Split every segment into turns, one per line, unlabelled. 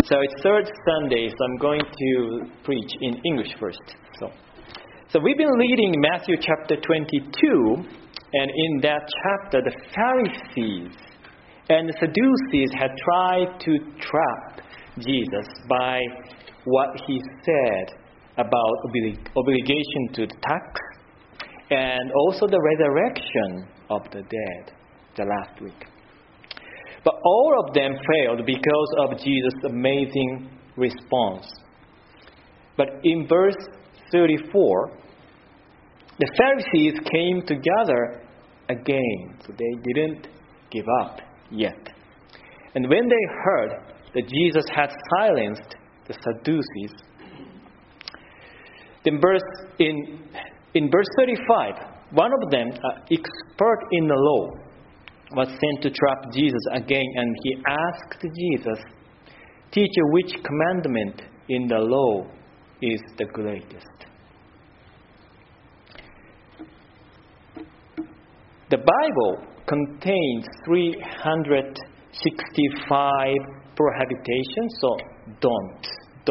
So it's third Sunday, so I'm going to preach in English first. So we've been reading Matthew chapter 22, and in that chapter, the Pharisees and the Sadducees had tried to trap Jesus by what he said about obligation to the tax and also the resurrection of the dead, the last week. But all of them failed because of Jesus' amazing response. But in verse 34, the Pharisees came together again. So they didn't give up yet. And when they heard that Jesus had silenced the Sadducees, then in verse 35, one of them, an expert in the law, was sent to trap Jesus again, and he asked Jesus, "Teacher, which commandment in the law is the greatest?" The Bible contains 365 prohibitions, so don't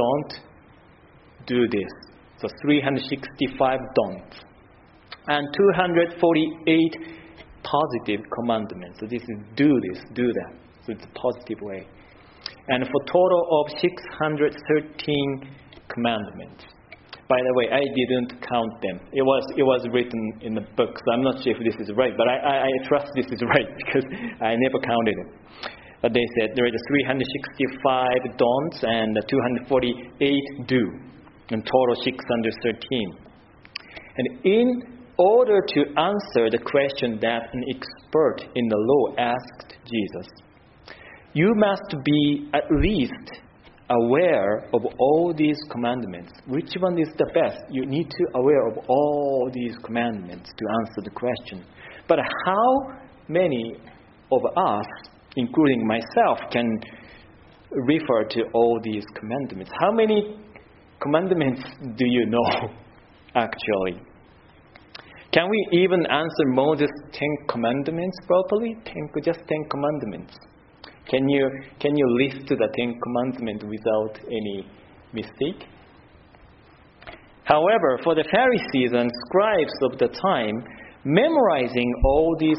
do this. So 365 don'ts. And 248 positive commandments. So this is do this, do that. So it's a positive way. And for total of 613 commandments. By the way, I didn't count them. It was written in the book, so I'm not sure if this is right, but I trust this is right because I never counted it. But they said there is 365 don'ts and 248 do, and total 613. And in order to answer the question that an expert in the law asked Jesus, you must be at least aware of all these commandments. Which one is the best? You need to be aware of all these commandments to answer the question. But how many of us, including myself, can refer to all these commandments? How many commandments do you know, actually? Can we even answer Moses' 10 commandments properly? Just 10 commandments. Can you list the 10 commandments without any mistake? However, for the Pharisees and scribes of the time, memorizing all these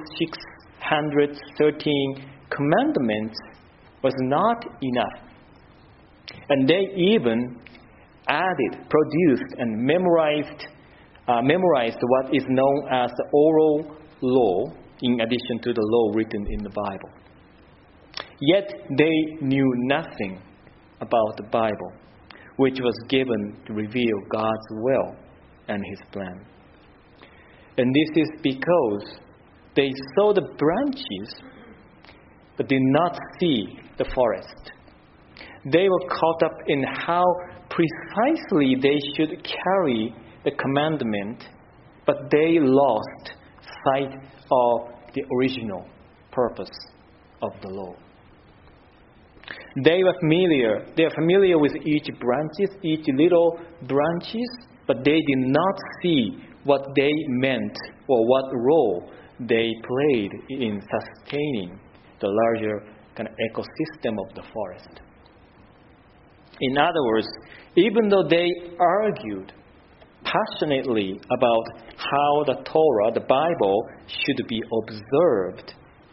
613 commandments was not enough. And they even produced and memorized what is known as the oral law, in addition to the law written in the Bible. Yet they knew nothing about the Bible, which was given to reveal God's will and His plan. And this is because they saw the branches, but did not see the forest. They were caught up in how precisely they should carry the commandment, but they lost sight of the original purpose of the law. They are familiar with each little branches, but they did not see what they meant or what role they played in sustaining the larger kind of ecosystem of the forest. In other words, even though they argued passionately about how the Torah, the Bible, should be observed,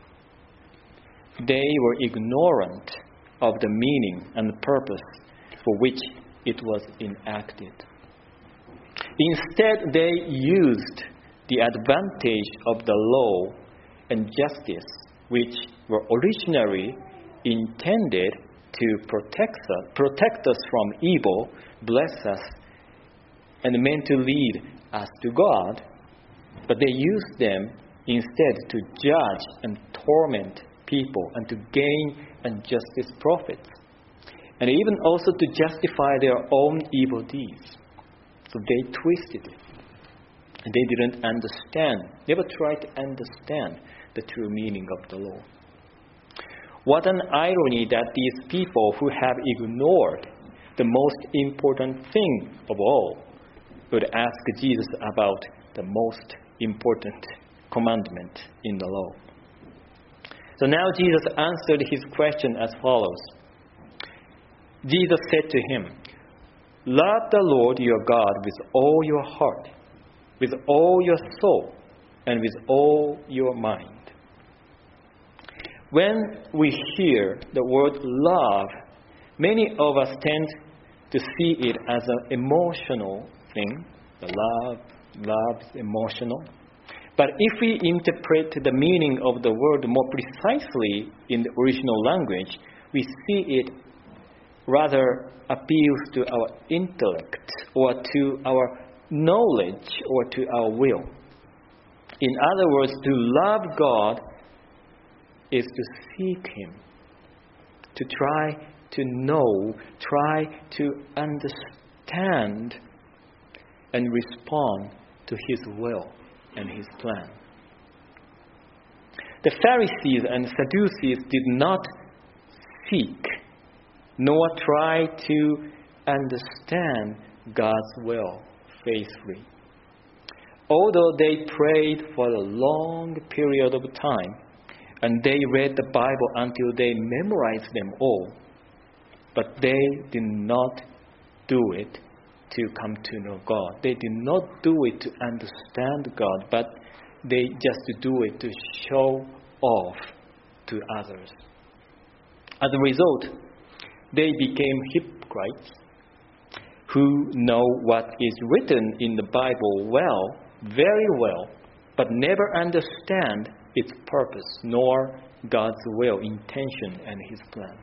they were ignorant of the meaning and the purpose for which it was enacted. Instead, they used the advantage of the law and justice, which were originally intended to protect us from evil, bless us, and meant to lead us to God, but they used them instead to judge and torment people and to gain unjust profits, and even also to justify their own evil deeds. So they twisted it. And they didn't never tried to understand the true meaning of the law. What an irony that these people who have ignored the most important thing of all would ask Jesus about the most important commandment in the law. So now Jesus answered his question as follows. Jesus said to him, "Love the Lord your God with all your heart, with all your soul, and with all your mind." When we hear the word love, many of us tend to see it as an emotional thing. The love is emotional. But if we interpret the meaning of the word more precisely in the original language, we see it rather appeals to our intellect or to our knowledge or to our will. In other words, to love God is to seek Him, to try to know, try to understand and respond to His will and His plan. The Pharisees and Sadducees did not seek nor try to understand God's will faithfully. Although they prayed for a long period of time and they read the Bible until they memorized them all, but they did not do it to come to know God. They did not do it to understand God, but they just do it to show off to others. As a result, they became hypocrites who know what is written in the Bible well, very well, but never understand its purpose nor God's will, intention, and His plan.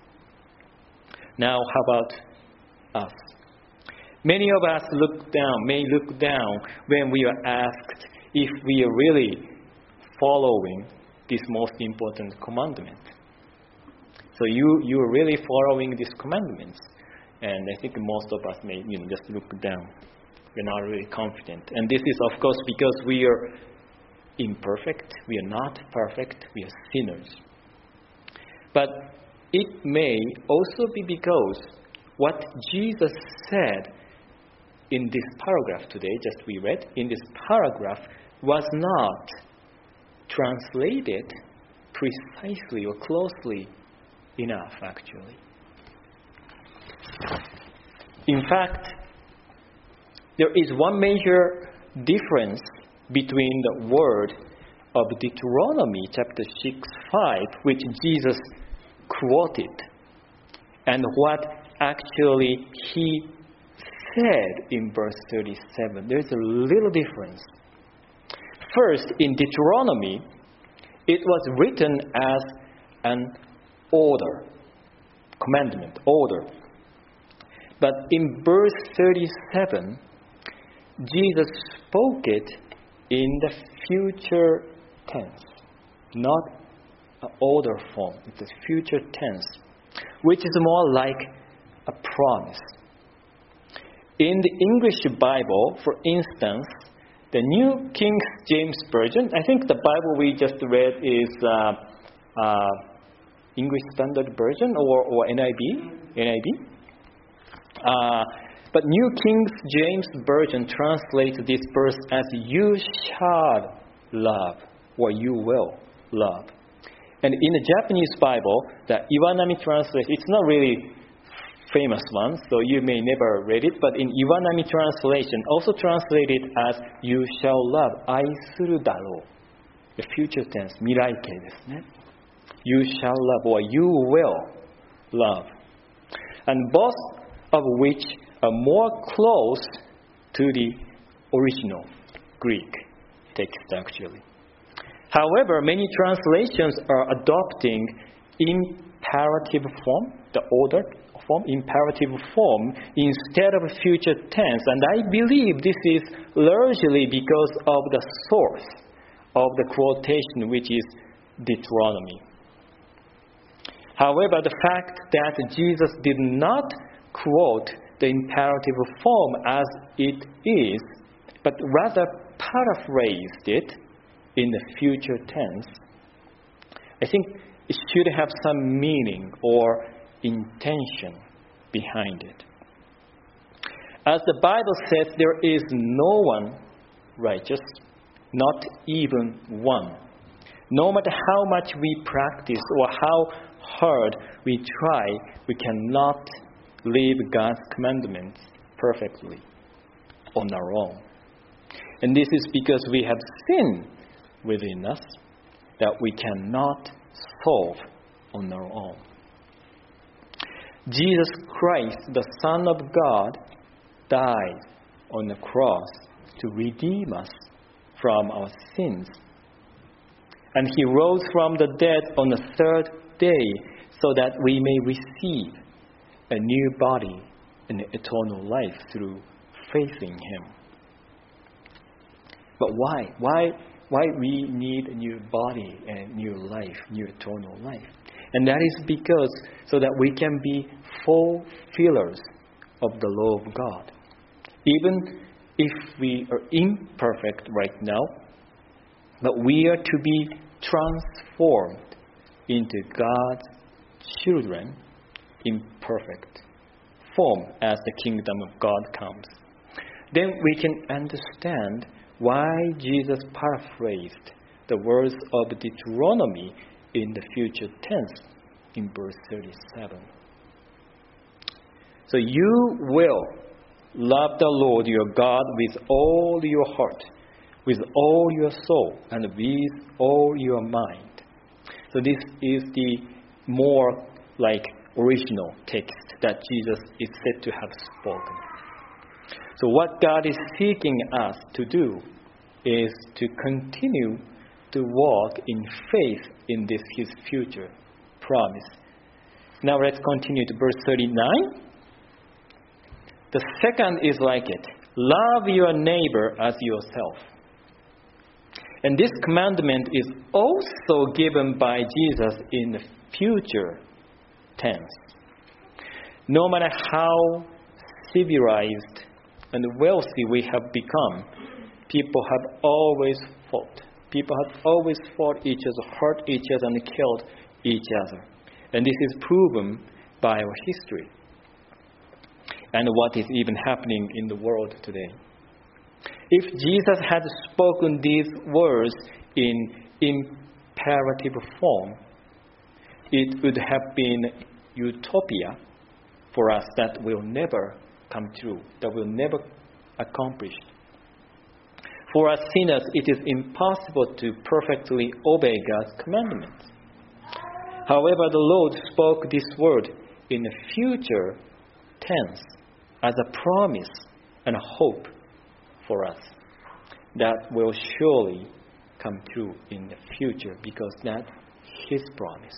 Now, how about us? Many of us may look down when we are asked if we are really following this most important commandment. So you are really following these commandments, and I think most of us may just look down. We're not really confident, and this is of course because we are imperfect. We are not perfect. We are sinners. But it may also be because what Jesus said in this paragraph today, just we read, in this paragraph was not translated precisely or closely enough, actually. In fact, there is one major difference between the word of Deuteronomy chapter 6:5, which Jesus quoted, and what actually He said in verse 37. There's a little difference. First, in Deuteronomy, it was written as an order, commandment, order. But in verse 37, Jesus spoke it in the future tense, not an order form. It's a future tense, which is more like a promise. In the English Bible, for instance, the New King James Version, I think the Bible we just read is English Standard Version or NIV. But New King James Version translates this verse as "you shall love" or "you will love." And in the Japanese Bible, the Iwanami translation, it's not really famous one, so you may never read it, but in Iwanami translation, also translated as "you shall love," 愛するだろう. The future tense, 未来形ですね. You shall love or you will love. And both of which are more close to the original Greek text actually. However, many translations are adopting imperative form, the order form, imperative form, instead of future tense. And I believe this is largely because of the source of the quotation, which is Deuteronomy. However, the fact that Jesus did not quote the imperative form as it is, but rather paraphrased it in the future tense, I think it should have some meaning or intention behind it. As the Bible says, there is no one righteous, not even one. No matter how much we practice or how hard we try, we cannot live God's commandments perfectly on our own. And this is because we have sin within us that we cannot solve on our own. Jesus Christ, the Son of God, died on the cross to redeem us from our sins. And He rose from the dead on the third day so that we may receive a new body and eternal life through faith in Him. But why we need a new body and new life, new eternal life? And that is because so that we can be fulfillers of the law of God. Even if we are imperfect right now, but we are to be transformed into God's children in perfect form as the kingdom of God comes. Then we can understand why Jesus paraphrased the words of Deuteronomy in the future tense in verse 37. So you will love the Lord your God with all your heart, with all your soul, and with all your mind. So this is the more like original text that Jesus is said to have spoken. So what God is seeking us to do is to continue to walk in faith in this His future promise. Now let's continue to verse 39. The second is like it. Love your neighbor as yourself. And this commandment is also given by Jesus in the future tense. No matter how civilized and wealthy we have become, people have always fought. People have always fought each other, hurt each other, and killed each other. And this is proven by our history and what is even happening in the world today. If Jesus had spoken these words in imperative form, it would have been utopia for us that will never come true, that will never accomplish. For us sinners, it is impossible to perfectly obey God's commandments. However, the Lord spoke this word in the future tense as a promise and a hope for us that will surely come true in the future because that's His promise.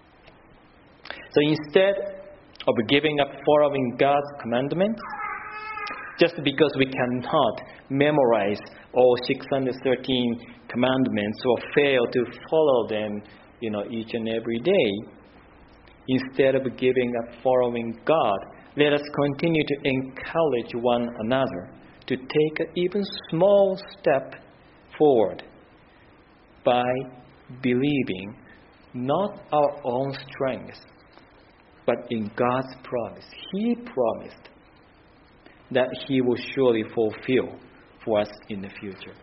So instead of giving up following God's commandments, just because we cannot memorize all 613 commandments or fail to follow them, each and every day, instead of giving up following God, let us continue to encourage one another to take an even small step forward by believing not our own strength, but in God's promise. He promised that He will surely fulfill for us in the future.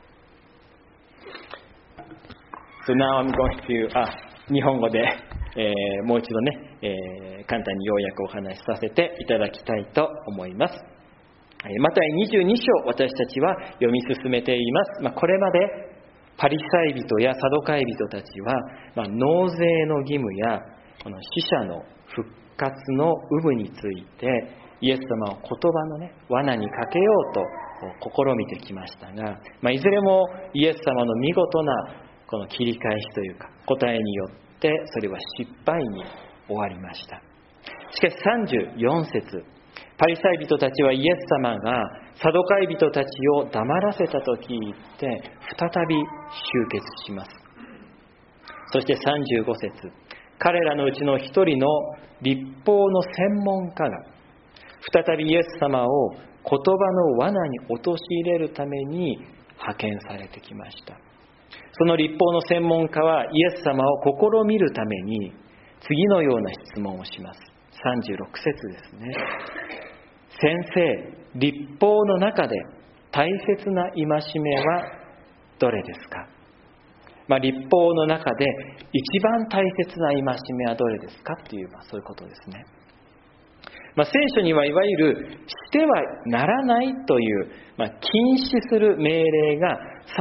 So now I'm going to 日本語で、もう一度ね、簡単に要約をお話しさせていただきたいと思います。マタイ22章、私たちは読み進めています。これまでパリサイ人やサドカイ人たちは、納税の義務やこの死者の復活の有無についてイエス様を言葉の罠にかけようと試みてきましたが、いずれもイエス様の見事なこの切り返しというか答えによってそれは失敗に終わりました。しかし34節、パリサイ人たちはイエス様がサドカイ人たちを黙らせたと聞いて再び集結します。そして35節、彼らのうちの一人の律法の専門家が再びイエス様を言葉の罠に陥れるために派遣されてきました。その律法の専門家はイエス様を試みるために次のような質問をします。36節ですね。先生、律法の中で大切な戒めはどれですか？律法の中で一番大切な戒めはどれですかっていう、そういうことですね。 聖書にはいわゆるしてはならないという、禁止する命令が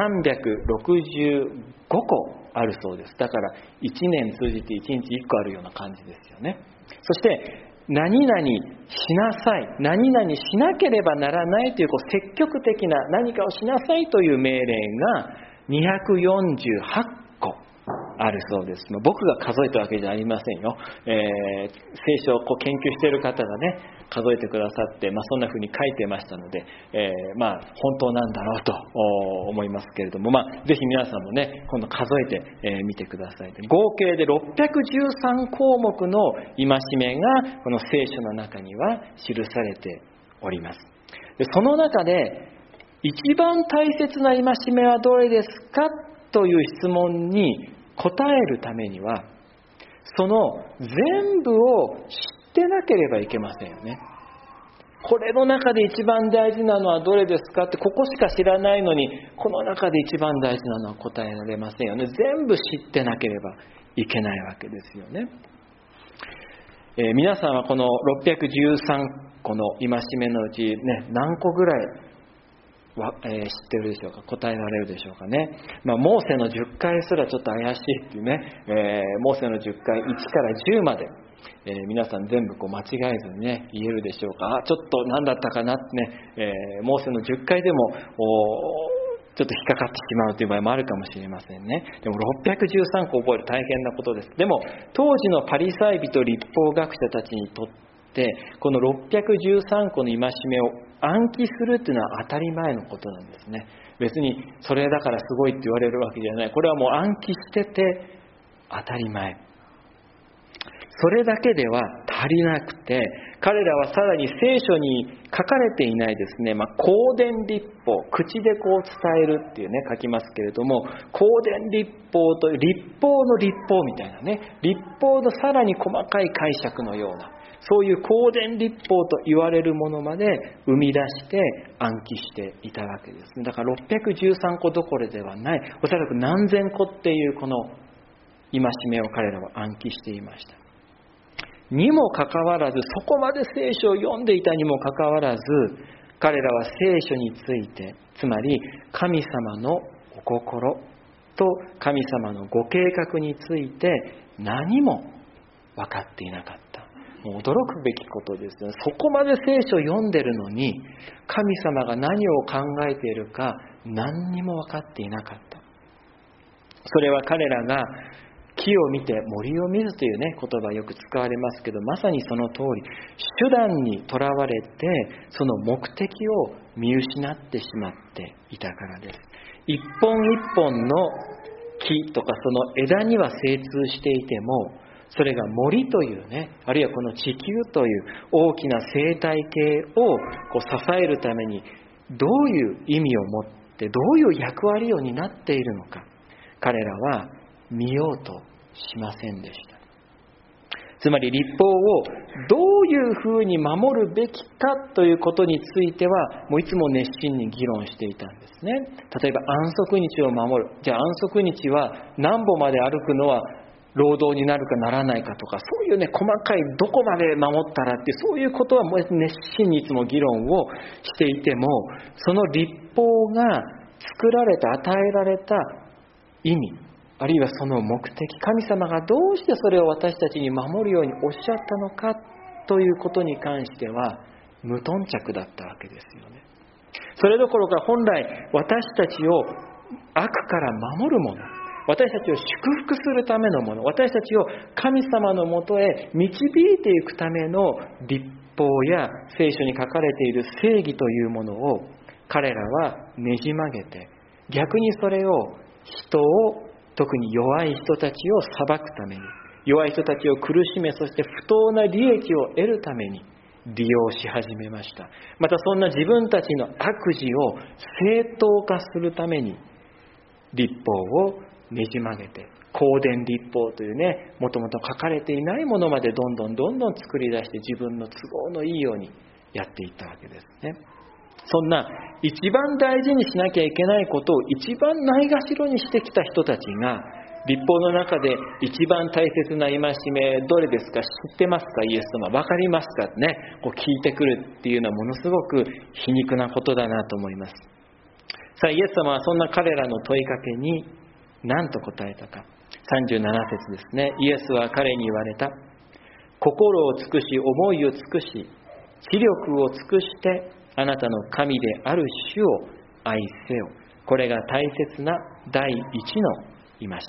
365個あるそうです。だから1年通じて1日1個あるような感じですよね。そして何々しなさい、何々しなければならないという、積極的な何かをしなさいという命令が248個あるそうです。僕が数えたわけじゃありませんよ。聖書を研究している方がね、数えてくださって、そんな風に書いてましたので、本当なんだろうと思いますけれども、ぜひ皆さんもね、今度数えてみてください。合計で613項目の戒めがこの聖書の中には記されております。でその中で一番大切な戒めはどれですかという質問に答えるためには、その全部を知ってなければいけませんよね。これの中で一番大事なのはどれですかって、ここしか知らないのに、この中で一番大事なのは答えられませんよね。全部知ってなければいけないわけですよね。皆さんはこの613個の戒めのうちね、何個ぐらい知ってるでしょうか。答えられるでしょうかね。モーセの10回すらちょっと怪しいっていうね、モーセの10回1から10まで、皆さん全部間違えずにね言えるでしょうか。ちょっと何だったかなってね、モーセの10回でもちょっと引っかかってしまうという場合もあるかもしれませんね。でも613個覚える大変なことです。でも当時のパリサイ人律法学者たちにとってこの613個の戒めを暗記するっていうのは当たり前のことなんですね。別にそれだからすごいって言われるわけじゃない。これはもう暗記してて当たり前。それだけでは足りなくて、彼らはさらに聖書に書かれていないですね、公伝律法、口で伝えるっていうね書きますけれども、公伝律法という律法の律法みたいなね、律法のさらに細かい解釈のような、そういう公伝律法と言われるものまで生み出して暗記していたわけですね。だから613個どころではない、おそらく何千個っていうこの戒めを彼らは暗記していました。にもかかわらず、そこまで聖書を読んでいたにもかかわらず、彼らは聖書について、つまり神様のお心と神様のご計画について何も分かっていなかった。もう驚くべきことですよね。そこまで聖書を読んでるのに、神様が何を考えているか何にも分かっていなかった。それは彼らが木を見て森を見ずというね言葉がよく使われますけど、まさにその通り、手段にとらわれてその目的を見失ってしまっていたからです。一本一本の木とかその枝には精通していても、それが森というね、あるいはこの地球という大きな生態系を支えるためにどういう意味を持ってどういう役割を担っているのか、彼らは見ようとしませんでした。つまり律法をどういうふうに守るべきかということについてはもういつも熱心に議論していたんですね。例えば安息日を守る、じゃあ安息日は何歩まで歩くのは労働になるかならないかとか、そういうね細かいどこまで守ったらってそういうことはもう熱心にいつも議論をしていても、その律法が作られた与えられた意味、あるいはその目的、神様がどうしてそれを私たちに守るようにおっしゃったのかということに関しては無頓着だったわけですよね。それどころか本来私たちを悪から守るもの、私たちを祝福するためのもの、私たちを神様のもとへ導いていくための律法や聖書に書かれている正義というものを彼らはねじ曲げて、逆にそれを人を、特に弱い人たちを裁くために、弱い人たちを苦しめ、そして不当な利益を得るために利用し始めました。またそんな自分たちの悪事を正当化するために律法をねじ曲げて、公伝律法というね、もともと書かれていないものまでどんどん作り出して自分の都合のいいようにやっていったわけですね。そんな一番大事にしなきゃいけないことを一番ないがしろにしてきた人たちが律法の中で一番大切な戒めどれですか、知ってますか、イエス様分かりますかね、こう聞いてくるっていうのはものすごく皮肉なことだなと思います。さあイエス様はそんな彼らの問いかけに何と答えたか。37節ですね。イエスは彼に言われた。心を尽くし、思いを尽くし、知力を尽くしてあなたの神である主を愛せよ。これが大切な第一の戒めです。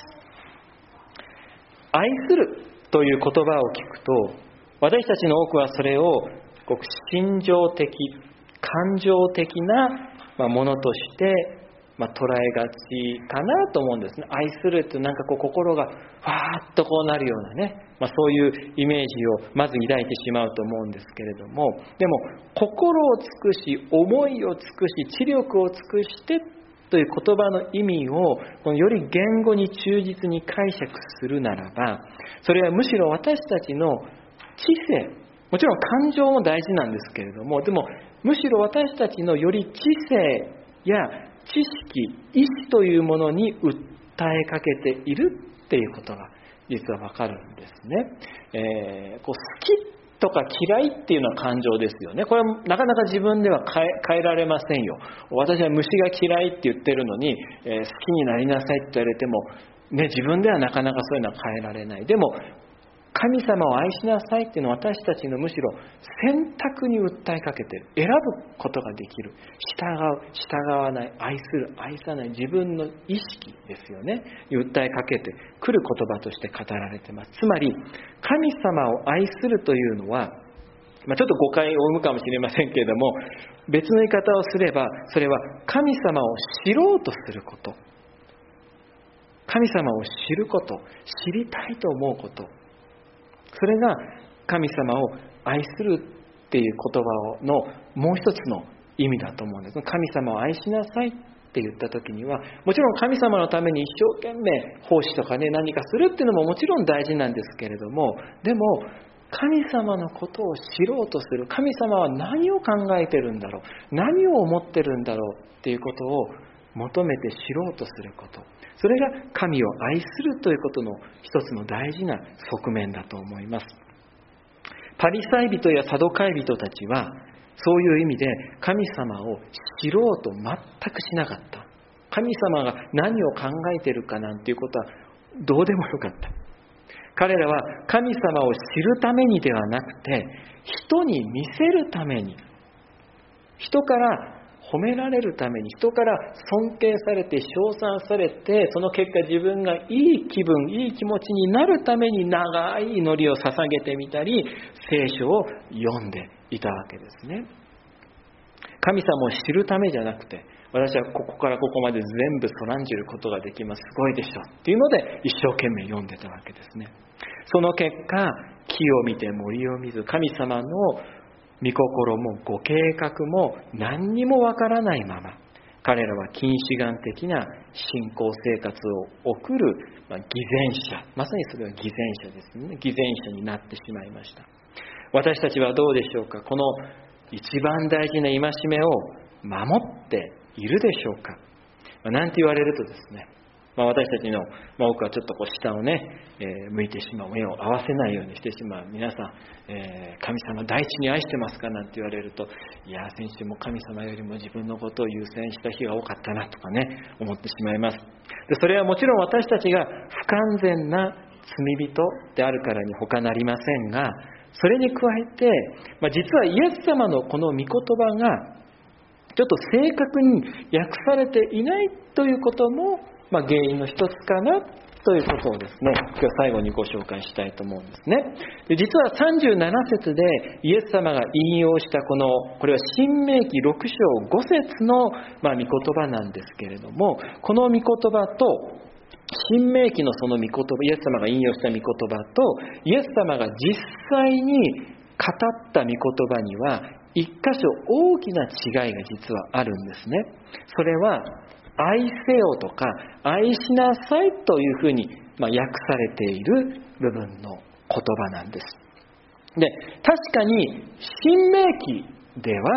愛するという言葉を聞くと、私たちの多くはそれをごく心情的、感情的なものとして捉えがちかなと思うんですね。愛するってなんかこう心がファーッとこうなるようなね、そういうイメージをまず抱いてしまうと思うんですけれども、でも心を尽くし、思いを尽くし、知力を尽くしてという言葉の意味をより言語に忠実に解釈するならば、それはむしろ私たちの知性、もちろん感情も大事なんですけれども、でもむしろ私たちのより知性や知識、意志というものに訴えかけているっていうことが実はわかるんですね。好きとか嫌いっていうのは感情ですよね。これはなかなか自分では変えられませんよ。私は虫が嫌いって言ってるのに、好きになりなさいって言われても、自分ではなかなかそういうのは変えられない。でも神様を愛しなさいっていうのは私たちのむしろ選択に訴えかけている。選ぶことができる。従わない。愛する。愛さない。自分の意識ですよね。に訴えかけてくる言葉として語られています。つまり、神様を愛するというのは、ちょっと誤解を生むかもしれませんけれども、別の言い方をすれば、それは神様を知ろうとすること。神様を知ること。知りたいと思うこと。それが神様を愛するっていう言葉のもう一つの意味だと思うんです。神様を愛しなさいって言った時には、もちろん神様のために一生懸命奉仕とかね、何かするっていうのももちろん大事なんですけれども、でも神様のことを知ろうとする。神様は何を考えてるんだろう、何を思ってるんだろうっていうことを求めて知ろうとすること、それが神を愛するということの一つの大事な側面だと思います。パリサイ人やサドカイ人たちはそういう意味で神様を知ろうと全くしなかった。神様が何を考えているかなんていうことはどうでもよかった。彼らは神様を知るためにではなくて、人に見せるために、人から褒められるために、人から尊敬されて称賛されて、その結果自分がいい気分、いい気持ちになるために長い祈りを捧げてみたり、聖書を読んでいたわけですね。神様を知るためじゃなくて、私はここからここまで全部そらんじることができます、すごいでしょっていうので一生懸命読んでたわけですね。その結果、木を見て森を見ず、神様の御心もご計画も何にもわからないまま、彼らは近視眼的な信仰生活を送る偽善者、まさにそれは偽善者ですね。偽善者になってしまいました。私たちはどうでしょうか。この一番大事な戒めを守っているでしょうか。なんて言われるとですね、私たちの多くはちょっと下をね、向いてしまう、目を合わせないようにしてしまう皆さん、神様第一に愛してますかなんて言われると、いや先週も神様よりも自分のことを優先した日が多かったなとかね、思ってしまいます。でそれはもちろん私たちが不完全な罪人であるからに他なりませんが、それに加えて、実はイエス様のこの御言葉がちょっと正確に訳されていないということも原因の一つかなということをですね、今日最後にご紹介したいと思うんですね。で実は37節でイエス様が引用したこれは新明記6章5節の御言葉なんですけれども、この御言葉と新明記のその御言葉、イエス様が引用した御言葉とイエス様が実際に語った御言葉には一箇所大きな違いが実はあるんですね。それは愛せよとか愛しなさいというふうに訳されている部分の言葉なんです。で、確かに新明記では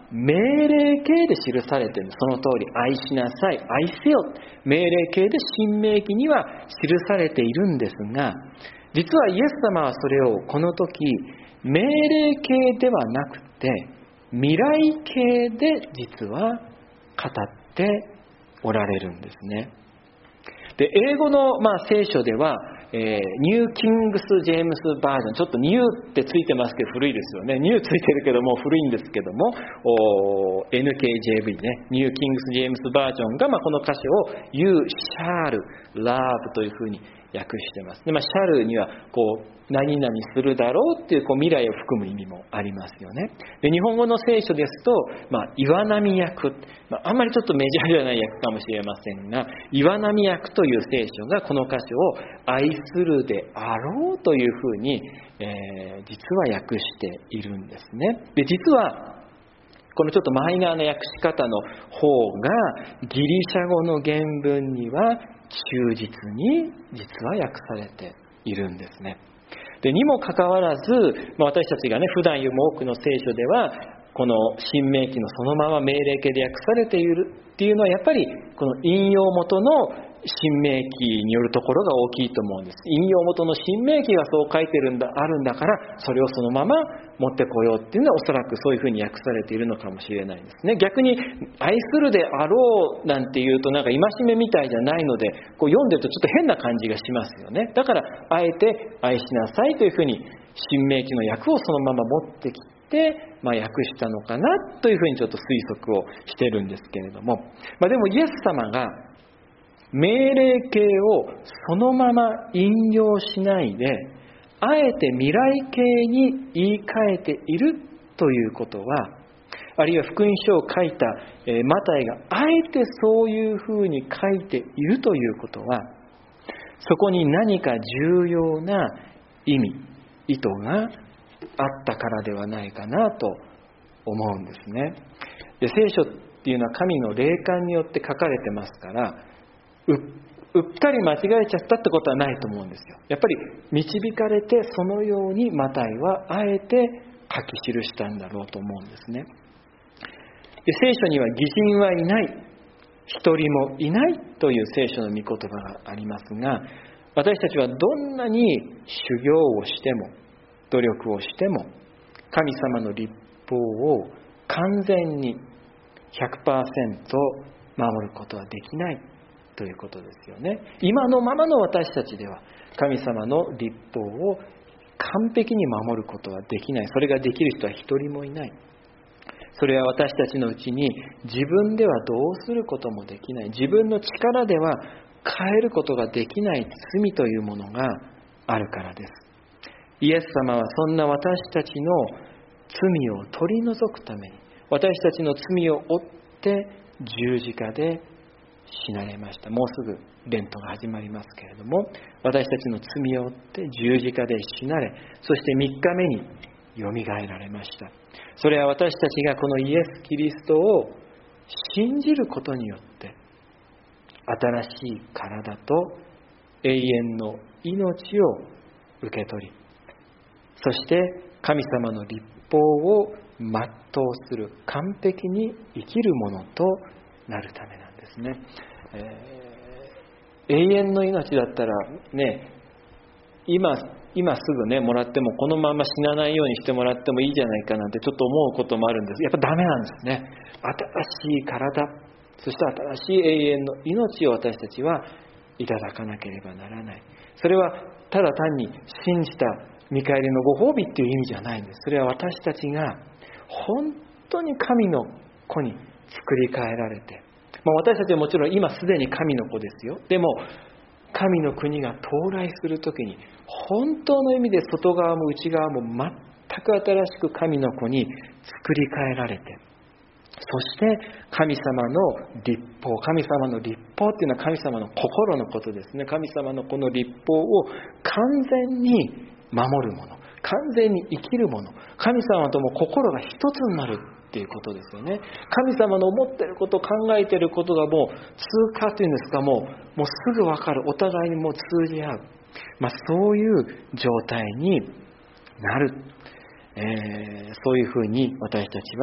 命令形で記されている。その通り、愛しなさい、愛せよ。命令形で新明記には記されているんですが、実はイエス様はそれをこの時、命令形ではなくて、未来形で実は語っておられるんですね。で、英語の聖書では、ニューキングス・ジェームス・バージョン、ちょっとニューってついてますけど古いですよね。ニューついてるけども古いんですけども、NKJV ね、ニューキングス・ジェームス・バージョンがこの歌詞を You shall love というふうに訳してます。で、shall には何々するだろうっていう未来を含む意味もありますよね。で、日本語の聖書ですと、岩波訳、あんまりちょっとメジャーじゃない訳かもしれませんが、岩波訳という聖書がこの歌詞を愛するであろうというふうに、実は訳しているんですね。で、実はこのちょっとマイナーな訳し方の方がギリシャ語の原文には忠実に実は訳されているんですね。でにもかかわらず、私たちがね普段読む多くの聖書ではこの新明記のそのまま命令形で訳されているっていうのはやっぱりこの引用元の新明記によるところが大きいと思うんです。引用元の新明記がそう書いてあるんだからそれをそのまま持ってこようっていうのはおそらくそういうふうに訳されているのかもしれないですね。逆に愛するであろうなんていうとなんか戒めみたいじゃないので読んでるとちょっと変な感じがしますよね。だからあえて愛しなさいというふうに新明記の訳をそのまま持ってきて訳したのかなというふうにちょっと推測をしてるんですけれども、でもイエス様が命令形をそのまま引用しないであえて未来形に言い換えているということは、あるいは福音書を書いたマタイがあえてそういうふうに書いているということは、そこに何か重要な意味、意図があったからではないかなと思うんですね。で、聖書っていうのは神の霊感によって書かれてますから、うっかり間違えちゃったってことはないと思うんですよ。やっぱり導かれてそのようにマタイはあえて書き記したんだろうと思うんですね。で、聖書には義人はいない、一人もいないという聖書の御言葉がありますが、私たちはどんなに修行をしても努力をしても神様の律法を完全に 100% 守ることはできないということですよね。今のままの私たちでは神様の律法を完璧に守ることはできない。それができる人は一人もいない。それは私たちのうちに自分ではどうすることもできない、自分の力では変えることができない罪というものがあるからです。イエス様はそんな私たちの罪を取り除くために、私たちの罪を負って十字架で死なれました。もうすぐレントが始まりますけれども、私たちの罪を負って十字架で死なれ、そして3日目によみがえられました。それは私たちがこのイエス・キリストを信じることによって新しい体と永遠の命を受け取り、そして神様の律法を全うする完璧に生きるものとなるためなんですね。永遠の命だったらね、今すぐねもらってもこのまま死なないようにしてもらってもいいじゃないかなんてちょっと思うこともあるんです。やっぱダメなんですね。新しい体、そして新しい永遠の命を私たちはいただかなければならない。それはただ単に信じた見返りのご褒美っていう意味じゃないんです。それは私たちが本当に神の子に作り変えられて、私たちはもちろん今すでに神の子ですよ。でも神の国が到来するときに本当の意味で外側も内側も全く新しく神の子に作り変えられて、そして神様の律法、神様の律法っていうのは神様の心のことですね。神様のこの律法を完全に守るもの、完全に生きるもの、神様とも心が一つになるっていうことですよね。神様の思っていること、考えていることがもう通過というんですか、もうすぐ分かる、お互いにもう通じ合う、そういう状態になる、そういうふうに私たちは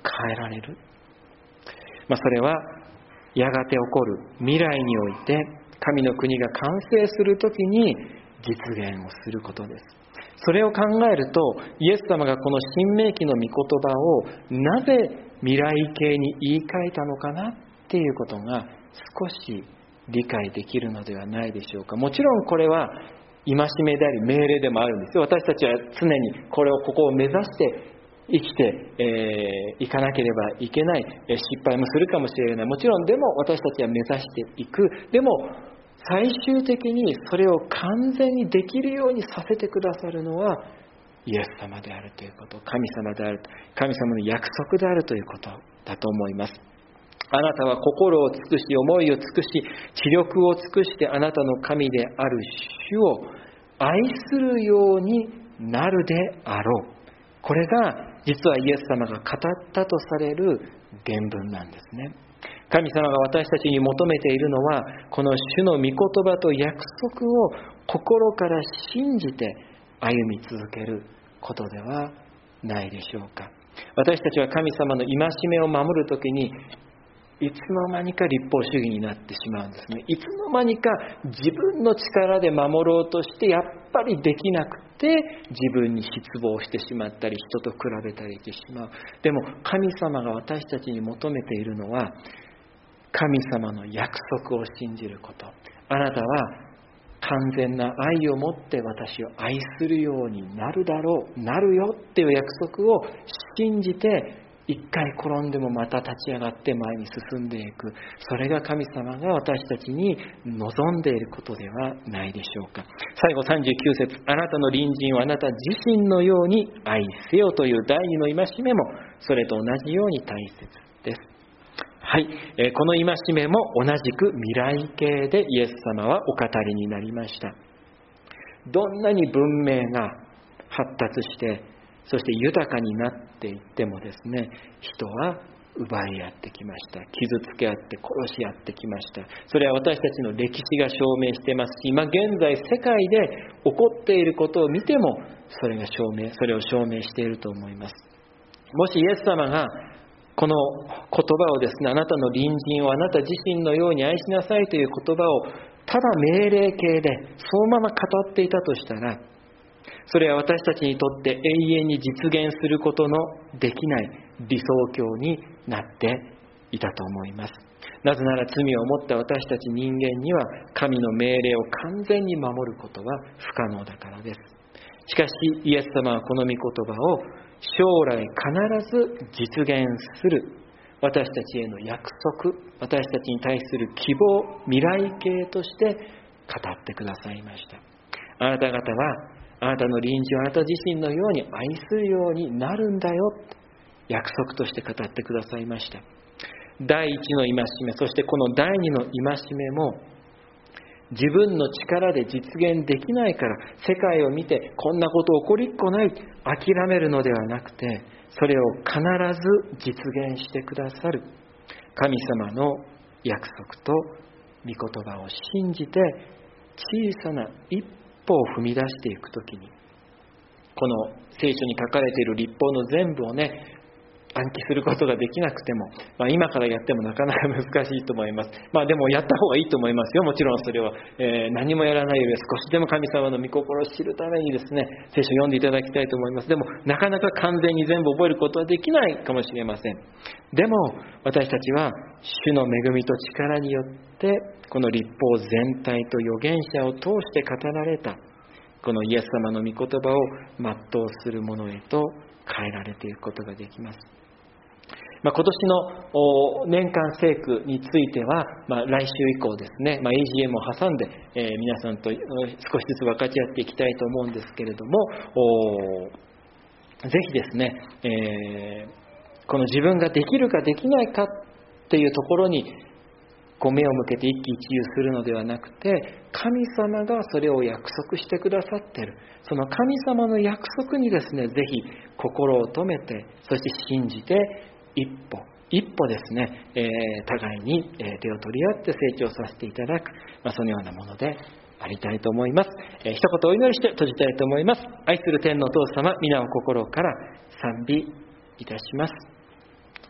変えられる。それはやがて起こる未来において神の国が完成するときに実現をすることです。それを考えると、イエス様がこの新明記の御言葉をなぜ未来形に言い換えたのかなっていうことが少し理解できるのではないでしょうか。もちろんこれは戒めであり命令でもあるんですよ。私たちは常にここを目指して生きていかなければいけない。失敗もするかもしれない。もちろんでも私たちは目指していく。でも最終的にそれを完全にできるようにさせてくださるのはイエス様であるということ、神様である、神様の約束であるということだと思います。あなたは心を尽くし、思いを尽くし、知力を尽くしてあなたの神である主を愛するようになるであろう。これが実はイエス様が語ったとされる原文なんですね。神様が私たちに求めているのは、この主の御言葉と約束を心から信じて歩み続けることではないでしょうか。私たちは神様の戒めを守るときにいつの間にか立法主義になってしまうんですね。いつの間にか自分の力で守ろうとしてやっぱりできなくて自分に失望してしまったり、人と比べたりしてしまう。でも神様が私たちに求めているのは神様の約束を信じること。あなたは完全な愛を持って私を愛するようになるだろう、なるよっていう約束を信じて、一回転んでもまた立ち上がって前に進んでいく。それが神様が私たちに望んでいることではないでしょうか。最後39節、あなたの隣人をあなた自身のように愛せよという第二の戒めもそれと同じように大切です。はい、この戒めも同じく未来形でイエス様はお語りになりました。どんなに文明が発達してそして豊かになっていってもですね、人は奪い合ってきました。傷つけ合って殺し合ってきました。それは私たちの歴史が証明していますし、今現在世界で起こっていることを見てもそれを証明していると思います。もしイエス様がこの言葉をですね、あなたの隣人をあなた自身のように愛しなさいという言葉をただ命令形でそのまま語っていたとしたら、それは私たちにとって永遠に実現することのできない理想郷になっていたと思います。なぜなら罪を持った私たち人間には神の命令を完全に守ることは不可能だからです。しかしイエス様はこの御言葉を将来必ず実現する私たちへの約束、私たちに対する希望、未来形として語ってくださいました。あなた方はあなたの隣人をあなた自身のように愛するようになるんだよ、約束として語ってくださいました。第一の戒め、そしてこの第二の戒めも自分の力で実現できないから世界を見てこんなこと起こりっこない諦めるのではなくて、それを必ず実現してくださる神様の約束と御言葉を信じて小さな一歩を踏み出していくときに、この聖書に書かれている律法の全部をね暗記することができなくても、今からやってもなかなか難しいと思います。でもやった方がいいと思いますよ。もちろんそれは、何もやらないより少しでも神様の御心を知るためにですね、聖書を読んでいただきたいと思います。でもなかなか完全に全部覚えることはできないかもしれません。でも私たちは主の恵みと力によってこの律法全体と預言者を通して語られたこのイエス様の御言葉を全うするものへと変えられていくことができます。今年の年間聖句については、来週以降ですね、AGM を挟んで、皆さんと少しずつ分かち合っていきたいと思うんですけれども、ぜひですね、この自分ができるかできないかっていうところに目を向けて一喜一憂するのではなくて、神様がそれを約束してくださっている、その神様の約束にですね、ぜひ心を留めて、そして信じて一歩ですね、互いに手を取り合って成長させていただく、そのようなものでありたいと思います。一言お祈りして閉じたいと思います。愛する天のお父様、皆を心から賛美いたします。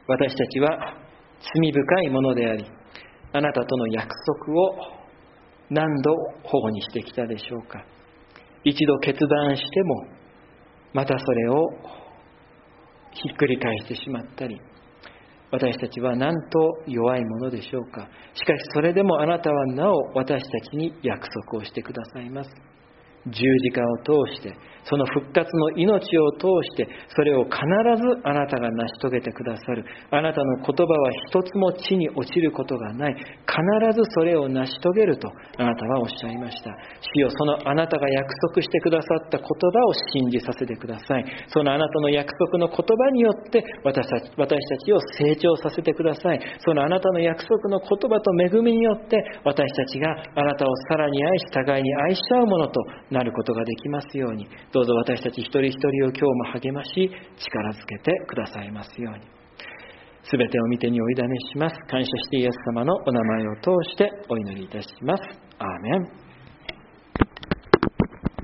私たちは罪深いものであり、あなたとの約束を何度保護にしてきたでしょうか。一度決断してもまたそれをひっくり返してしまったり、私たちはなんと弱いものでしょうか。しかしそれでもあなたはなお私たちに約束をしてくださいます。十字架を通して、その復活の命を通して、それを必ずあなたが成し遂げてくださる。あなたの言葉は一つも地に落ちることがない。必ずそれを成し遂げるとあなたはおっしゃいました。主よ、そのあなたが約束してくださった言葉を信じさせてください。そのあなたの約束の言葉によって私たちを成長させてください。そのあなたの約束の言葉と恵みによって私たちがあなたをさらに愛し、互いに愛し合うものとなることができますように、どうぞ私たち一人一人を今日も励まし、力づけてくださいますように。すべてを御手にお委ねします。感謝してイエス様のお名前を通してお祈りいたします。アーメン。